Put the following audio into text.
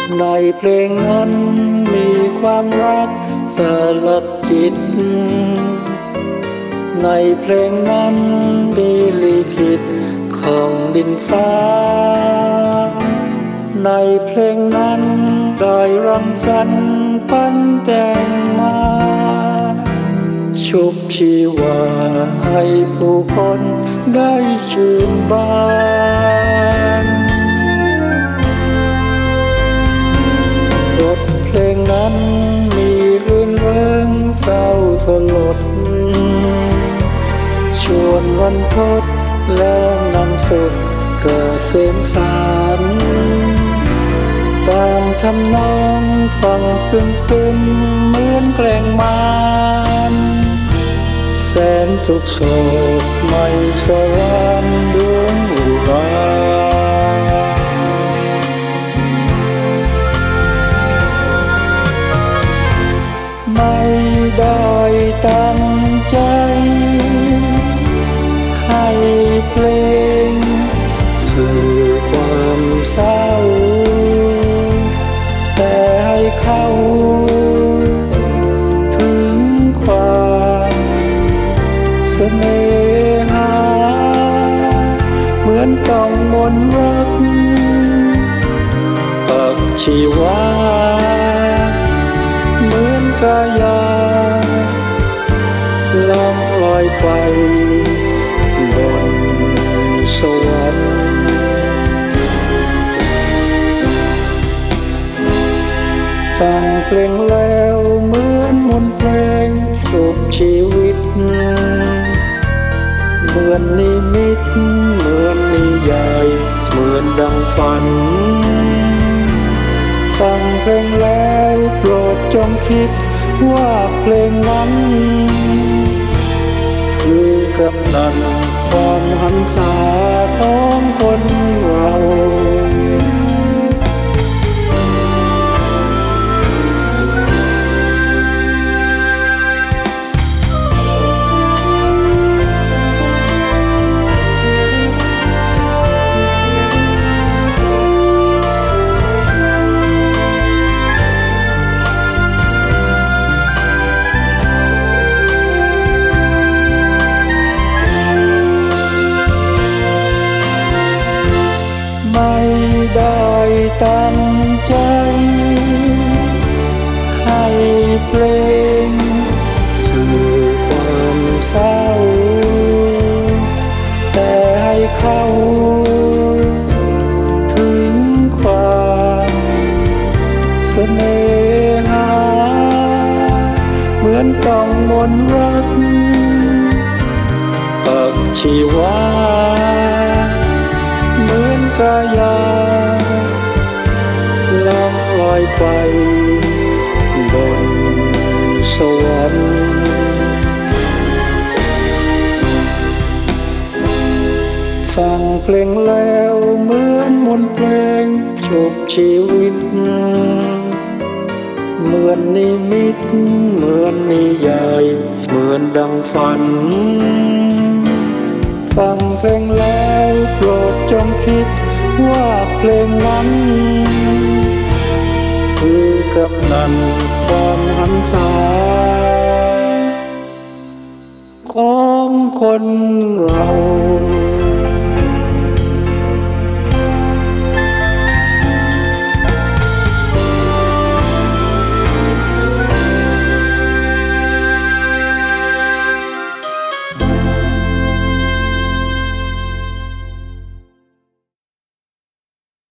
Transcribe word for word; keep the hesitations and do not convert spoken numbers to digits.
ในเพลงนั้นมีความรักสลัดจิตในเพลงนั้นมีลิขิตของดินฟ้าในเพลงนั้นได้รังสรรค์ปั้นแต่งมาชุบชีวาให้ผู้คนได้ชื่นบานบทเพลงนั้นมีรื่นเริงเศร้าสลดชวนวันทดและนำสุขเกิดเสมสารบางทำนองฟังซึมซึมเหมือนแกล้งมารแสนทุกโศกไม่สรานดวงอุราไม่ได้ตั้งใจให้เพลงสื่อความเศร้าแต่ให้เข้าถึงความเสน่หาเหมือนต้องมนต์รักปักชีวาเหมือนกายาล่องลอยไปบนสวรรค์ฟังเพลงแล้วเหมือนมนต์เพลงชุบชีวิตเหมือนนิมิตเหมือนนิยายเหมือนดังฝันฟังเพลงแล้วโปรดจงคิดว่าเพลงนั้นคือกำนันความหันษาของคนเราไม่ได้ตั้งใจให้เพลงสื่อความเศร้าแต่ให้เข้าถึงความเสน่หาเหมือนต้องมนต์รักปักชีวาเหมือนกายาล่องลอยไปบนสวรรค์ฟังเพลงแล้วเหมือนมนต์เพลงชุบชีวิตเหมือนนิมิตเหมือนนิยายเหมือนดังฝันฟังเพลงแล้วโปรดจงคิดว่าเพลงนั้นคือกำนันความหันษาของคนเรา